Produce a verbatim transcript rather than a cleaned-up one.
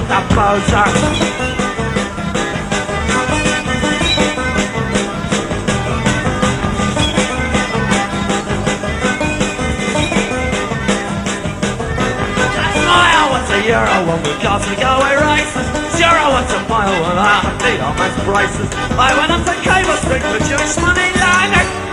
on the poser. Euro when we got to go away races. Zero what's a mile when I beat on my prices. I went up to Cable Street for Jewish money line.